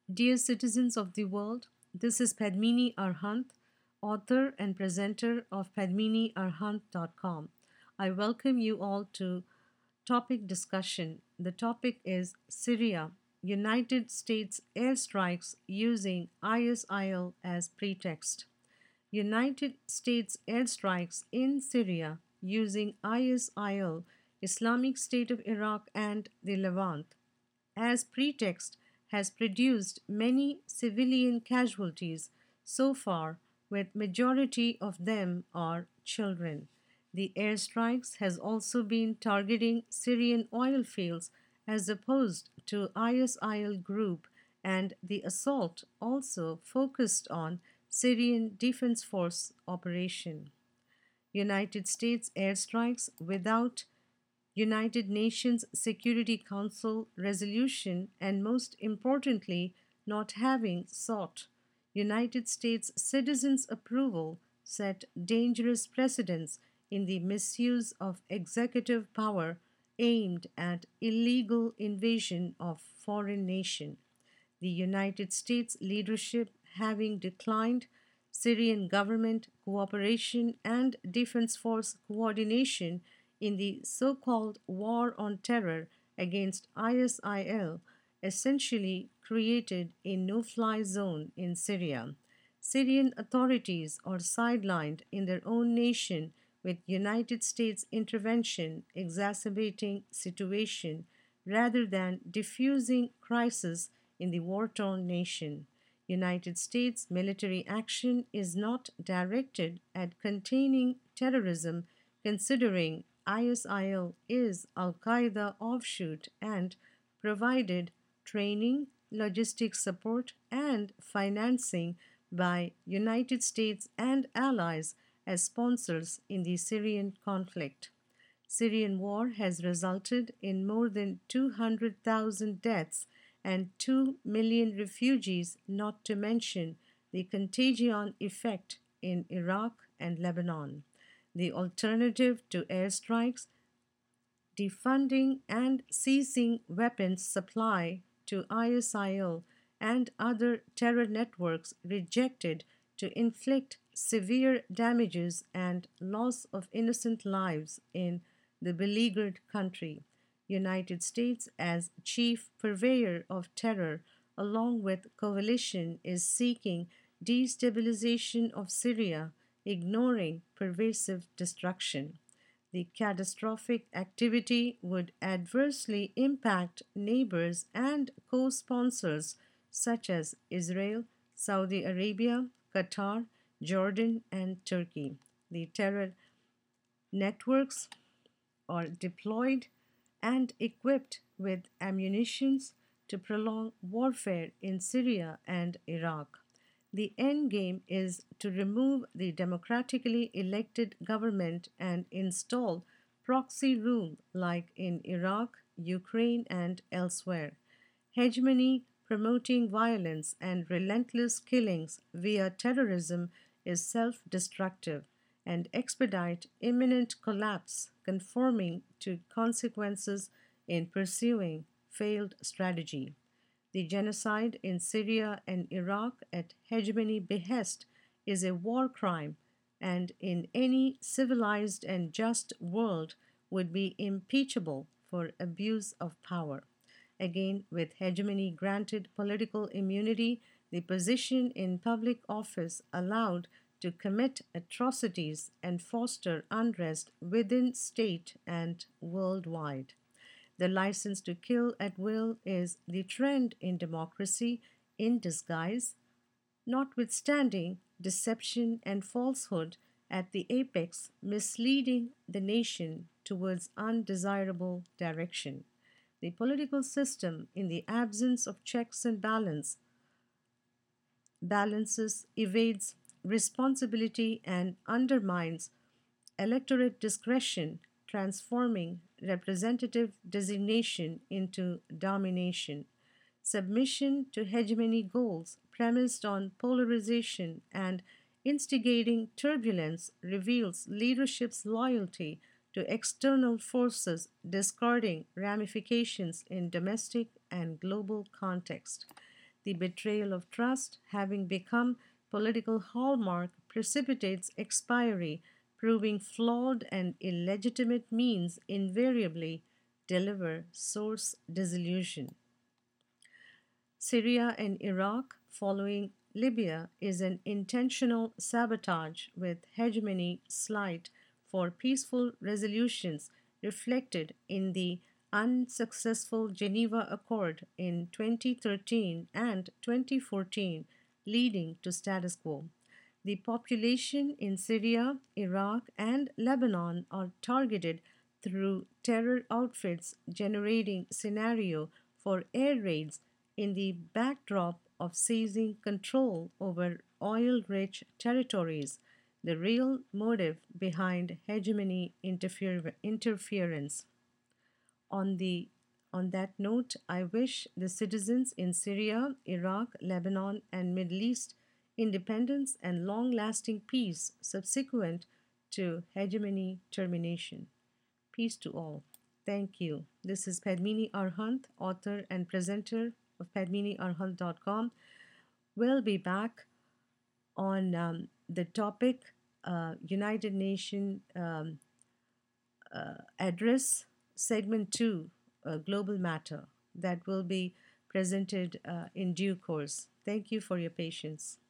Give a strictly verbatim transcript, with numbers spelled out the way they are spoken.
Dear citizens of the world, this is Padmini Arhant, author and presenter of padmini arhant dot com. I welcome you all to topic discussion. The topic is Syria, United States airstrikes using ISIL as pretext. United States airstrikes in Syria using ISIL, Islamic State of Iraq and the Levant, as pretext has produced many civilian casualties so far, with majority of them are children. The airstrikes has also been targeting Syrian oil fields as opposed to ISIL group, and the assault also focused on Syrian Defense Force operation. United States airstrikes without United Nations Security Council resolution, and most importantly, not having sought United States citizens' approval, set dangerous precedents in the misuse of executive power aimed at illegal invasion of foreign nation. The United States leadership having declined Syrian government cooperation and defense force coordination in the so called war on terror against ISIL, essentially created a no fly zone in Syria. Syrian authorities are sidelined in their own nation, with United States intervention exacerbating situation rather than diffusing crisis in the war-torn nation. United States military action is not directed at containing terrorism, considering ISIL is Al Qaeda offshoot and provided training, logistics support, and financing by United States and allies as sponsors in the Syrian conflict. Syrian war has resulted in more than two hundred thousand deaths and two million refugees, not to mention the contagion effect in Iraq and Lebanon. The alternative to airstrikes, defunding and ceasing weapons supply to ISIL and other terror networks rejected to inflict severe damages and loss of innocent lives in the beleaguered country. United States as chief purveyor of terror along with coalition is seeking destabilization of Syria, ignoring pervasive destruction. The catastrophic activity would adversely impact neighbors and co sponsors such as Israel, Saudi Arabia, Qatar, Jordan, and Turkey. The terror networks are deployed and equipped with ammunitions to prolong warfare in Syria and Iraq. The end game is to remove the democratically elected government and install proxy rule like in Iraq, Ukraine, and elsewhere. Hegemony promoting violence and relentless killings via terrorism is self destructive and expedite imminent collapse, conforming to consequences in pursuing failed strategy. The genocide in Syria and Iraq at hegemony behest is a war crime, and in any civilized and just world would be impeachable for abuse of power. Again, with hegemony granted political immunity, the position in public office allowed to commit atrocities and foster unrest within state and worldwide. The license to kill at will is the trend in democracy in disguise, notwithstanding deception and falsehood at the apex, misleading the nation towards undesirable direction. The political system, in the absence of checks and balance, balances, evades responsibility, and undermines electorate discretion, transforming representative designation into domination. Submission to hegemony goals premised on polarization and instigating turbulence reveals leadership's loyalty to external forces, discarding ramifications in domestic and global context. The betrayal of trust, having become political hallmark, precipitates expiry, proving flawed and illegitimate means invariably deliver source disillusion. Syria and Iraq, following Libya, is an intentional sabotage with hegemony slight for peaceful resolutions reflected in the unsuccessful Geneva Accord in twenty thirteen and twenty fourteen, leading to status quo. The population in Syria, Iraq, and Lebanon are targeted through terror outfits, generating scenario for air raids in the backdrop of seizing control over oil-rich territories, the real motive behind hegemony interfere- interference. On the on that note, I wish the citizens in Syria, Iraq, Lebanon, and Middle East independence and long-lasting peace subsequent to hegemony termination. Peace to all. Thank you. This is Padmini Arhant, author and presenter of padmini arhant dot com. We'll be back on um, the topic uh, United Nations um, uh, address, segment two, uh, global matter, that will be presented uh, in due course. Thank you for your patience.